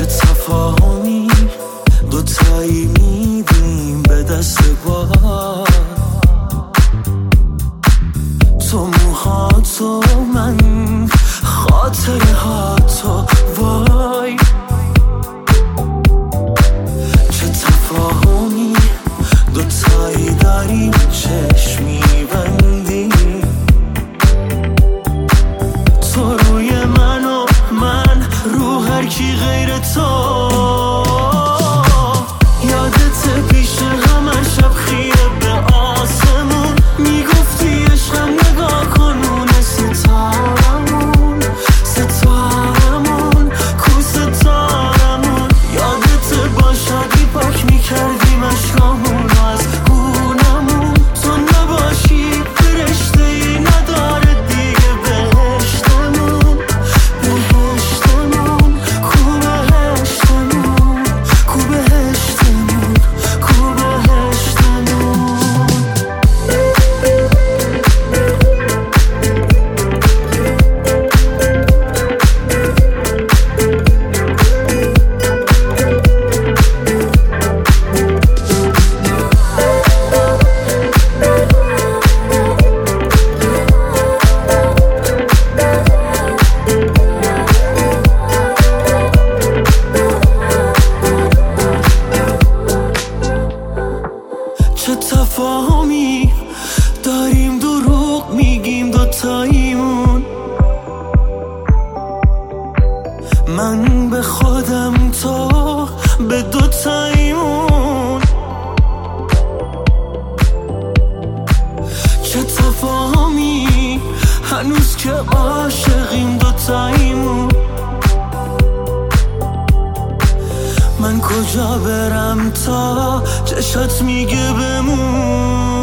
چه تفاهمی دوتایی میدیم به دست بار، تو موهاتو من خاطره هاتو وای. چه تفاهمی دوتایی داریم چشمی بندیم، تو روی من و من رو هر کی غیر تو. یادت پیش همه شب خیره به آسمون میگفتی عشقم نگاه کن اونه ستارمون، ستارمون کو ستارمون. یادت با شادی پاک میکردیم اشکامون از گونمون، تو نباشی فرشته ای نداره دیگه بهشتمون، بهشتمون کو بهشتمون، کو بهشتمون، کو بهشتمون. چه تفاهمی داریم دروغ میگیم دوتاییمون، من به خودم تو به دوتاییمون. چه تفاهمی هنوز که عاشقیم دوتاییمون، من کجا برم تا چشات میگه بمون.